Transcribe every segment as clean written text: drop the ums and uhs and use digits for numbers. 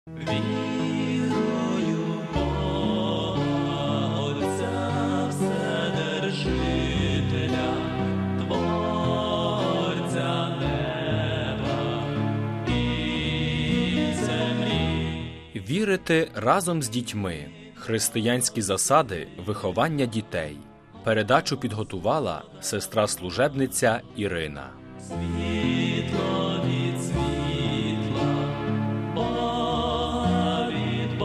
Вірую в Бога, Отця Вседержителя, Творця неба і землі. Вірити разом з дітьми. Християнські засади виховання дітей. Передачу підготувала сестра-служебниця Ірина. Світло від світла, Бога від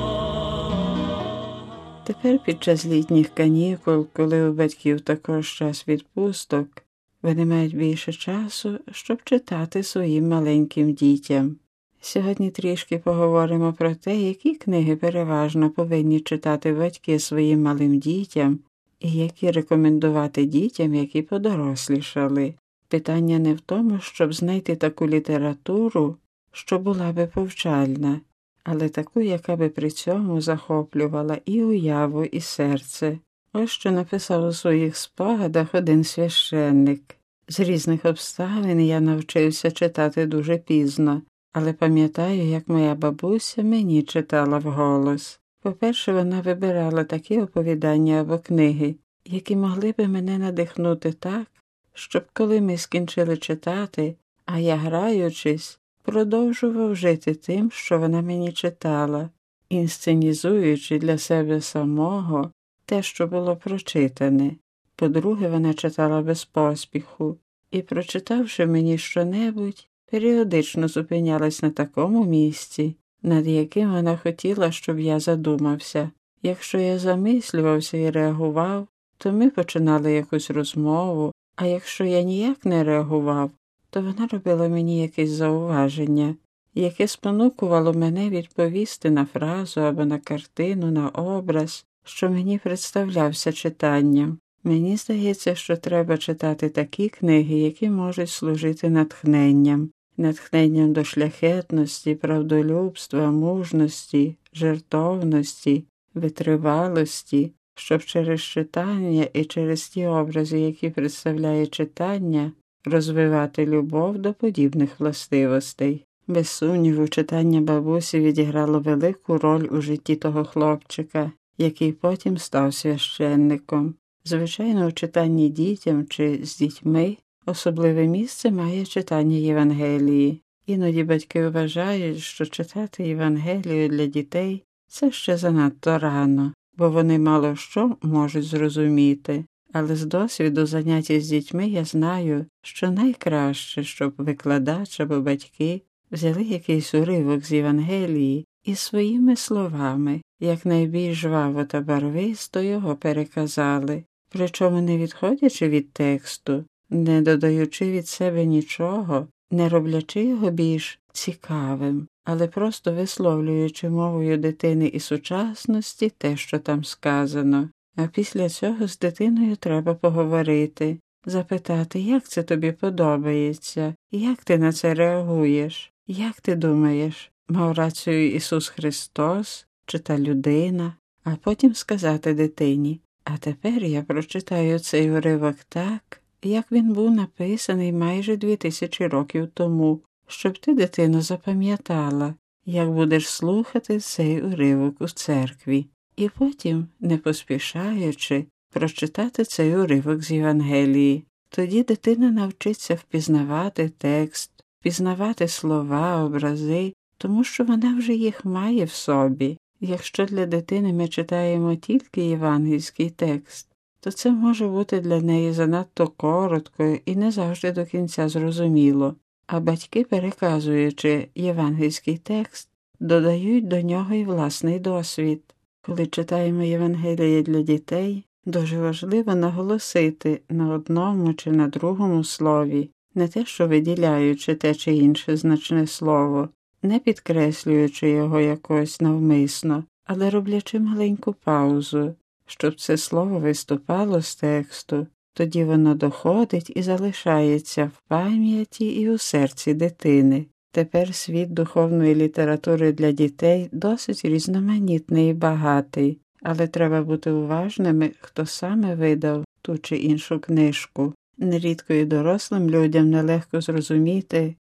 Бога. Тепер під час літніх канікул, коли у батьків також час відпусток, вони мають більше часу, щоб читати своїм маленьким дітям. Сьогодні трішки поговоримо про те, які книги переважно повинні читати батьки своїм малим дітям і які рекомендувати дітям, які подорослішали. Питання не в тому, щоб знайти таку літературу, що була би повчальна, але таку, яка би при цьому захоплювала і уяву, і серце. Ось що написав у своїх спогадах один священник. З різних обставин я навчився читати дуже пізно, але пам'ятаю, як моя бабуся мені читала вголос. По-перше, вона вибирала такі оповідання або книги, які могли би мене надихнути так, щоб коли ми скінчили читати, а я, граючись, продовжував жити тим, що вона мені читала, інсценізуючи для себе самого те, що було прочитане. По-друге, вона читала без поспіху, і, прочитавши мені щонебудь, періодично зупинялась на такому місці, над яким вона хотіла, щоб я задумався. Якщо я замислювався і реагував, то ми починали якусь розмову, а якщо я ніяк не реагував, то вона робила мені якесь зауваження, яке спонукувало мене відповісти на фразу або на картину, на образ, що мені представлявся читанням. Мені здається, що треба читати такі книги, які можуть служити натхненням. Натхненням до шляхетності, правдолюбства, мужності, жертовності, витривалості, щоб через читання і через ті образи, які представляє читання, розвивати любов до подібних властивостей. Без сумніву, читання бабусі відіграло велику роль у житті того хлопчика, який потім став священником. Звичайно, у читанні дітям чи з дітьми особливе місце має читання Євангелії. Іноді батьки вважають, що читати Євангелію для дітей – це ще занадто рано, бо вони мало що можуть зрозуміти. Але з досвіду заняття з дітьми я знаю, що найкраще, щоб викладач або батьки взяли якийсь уривок з Євангелії і своїми словами, як найбільш жваво та барвисто його переказали, причому не відходячи від тексту, не додаючи від себе нічого, не роблячи його більш цікавим, але просто висловлюючи мовою дитини і сучасності те, що там сказано. А після цього з дитиною треба поговорити, запитати, як це тобі подобається, як ти на це реагуєш, як ти думаєш, мав рацію Ісус Христос чи та людина, а потім сказати дитині, а тепер я прочитаю цей уривок так, як він був написаний майже 2000 років тому, щоб ти, дитино, запам'ятала, як будеш слухати цей уривок у церкві. І потім, не поспішаючи, прочитати цей уривок з Євангелії. Тоді дитина навчиться впізнавати текст, впізнавати слова, образи, тому що вона вже їх має в собі. Якщо для дитини ми читаємо тільки євангельський текст, то це може бути для неї занадто коротко і не завжди до кінця зрозуміло. А батьки, переказуючи євангельський текст, додають до нього і власний досвід. Коли читаємо Євангеліє для дітей, дуже важливо наголосити на одному чи на другому слові, не те, що виділяючи те чи інше значне слово, не підкреслюючи його якось навмисно, але роблячи маленьку паузу, щоб це слово виступало з тексту, тоді воно доходить і залишається в пам'яті і у серці дитини. Тепер світ духовної літератури для дітей досить різноманітний і багатий, але треба бути уважними, хто саме видав ту чи іншу книжку. Нерідко і дорослим людям нелегко зрозуміти,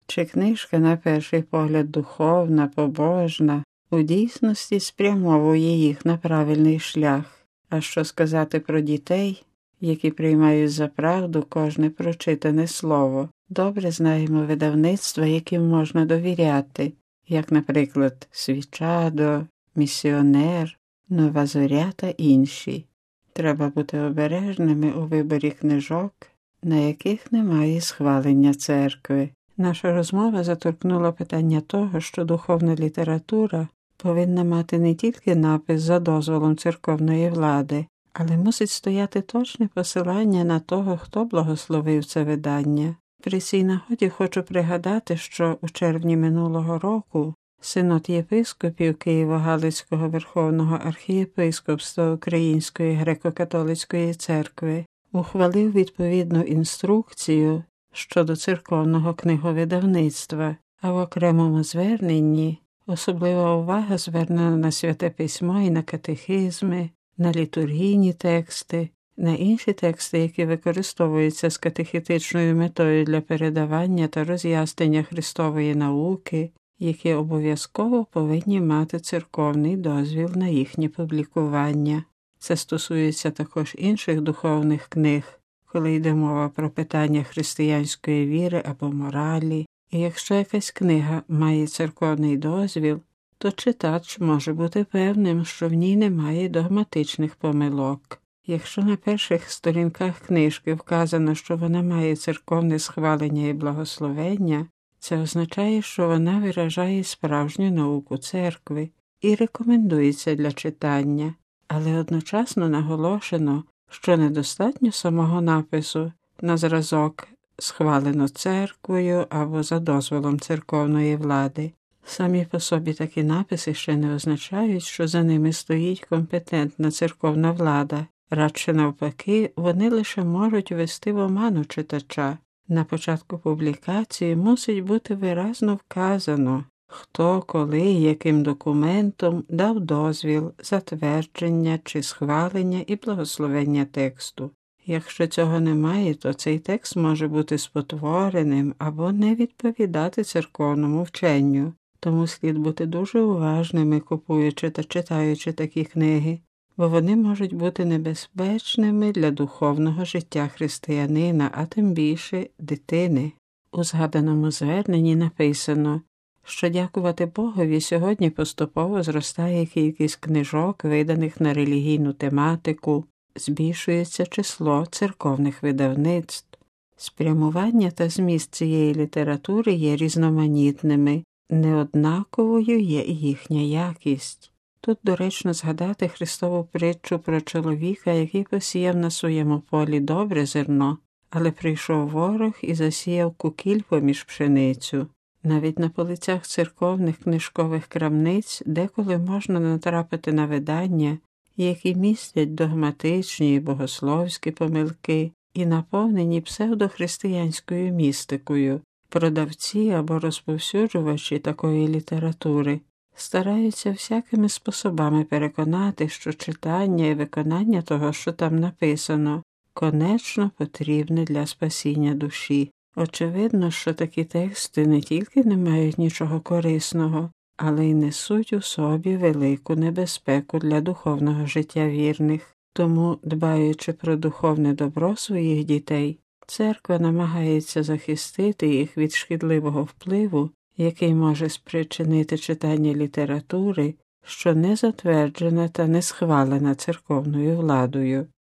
Чи книжка, на перший погляд, духовна, побожна, у дійсності спрямовує їх на правильний шлях? А що сказати про дітей, які приймають за правду кожне прочитане слово? Добре знаємо видавництва, яким можна довіряти, як, наприклад, «Свічадо», «Місіонер», «Нова зоря» та інші. Треба бути обережними у виборі книжок, на яких немає схвалення церкви. Наша розмова заторкнула питання того, що духовна література повинна мати не тільки напис за дозволом церковної влади, але мусить стояти точне посилання на того, хто благословив це видання. При цій нагоді хочу пригадати, що у червні минулого року Синод єпископів Києво-Галицького Верховного архієпископства Української греко-католицької церкви ухвалив відповідну інструкцію щодо церковного книговидавництва, а в окремому зверненні особлива увага звернена на Святе Письмо і на катехизми, на літургійні тексти, на інші тексти, які використовуються з катехетичною метою для передавання та роз'яснення Христової науки, які обов'язково повинні мати церковний дозвіл на їхнє публікування. Це стосується також інших духовних книг, коли йде мова про питання християнської віри або моралі. І якщо якась книга має церковний дозвіл, то читач може бути певним, що в ній немає догматичних помилок. Якщо на перших сторінках книжки вказано, що вона має церковне схвалення і благословення, це означає, що вона виражає справжню науку церкви і рекомендується для читання, але одночасно наголошено, що недостатньо самого напису на зразок «схвалено церквою» або «за дозволом церковної влади». Самі по собі такі написи ще не означають, що за ними стоїть компетентна церковна влада. Радше навпаки, вони лише можуть ввести в оману читача. На початку публікації мусить бути виразно вказано, хто, коли і яким документом дав дозвіл, затвердження чи схвалення і благословення тексту. Якщо цього немає, то цей текст може бути спотвореним або не відповідати церковному вченню. Тому слід бути дуже уважними, купуючи та читаючи такі книги, бо вони можуть бути небезпечними для духовного життя християнина, а тим більше дитини. У згаданому зверненні написано, що дякувати Богові сьогодні поступово зростає кількість книжок, виданих на релігійну тематику, збільшується число церковних видавництв. Спрямування та зміст цієї літератури є різноманітними, неоднаковою є і їхня якість. Тут доречно згадати Христову притчу про чоловіка, який посіяв на своєму полі добре зерно, але прийшов ворог і засіяв кукіль поміж пшеницю. Навіть на полицях церковних книжкових крамниць деколи можна натрапити на видання, які містять догматичні і богословські помилки і наповнені псевдохристиянською містикою. Продавці або розповсюджувачі такої літератури стараються всякими способами переконати, що читання і виконання того, що там написано, конечно потрібне для спасіння душі. Очевидно, що такі тексти не тільки не мають нічого корисного, але й несуть у собі велику небезпеку для духовного життя вірних. Тому, дбаючи про духовне добро своїх дітей, церква намагається захистити їх від шкідливого впливу, який може спричинити читання літератури, що не затверджена та не схвалена церковною владою.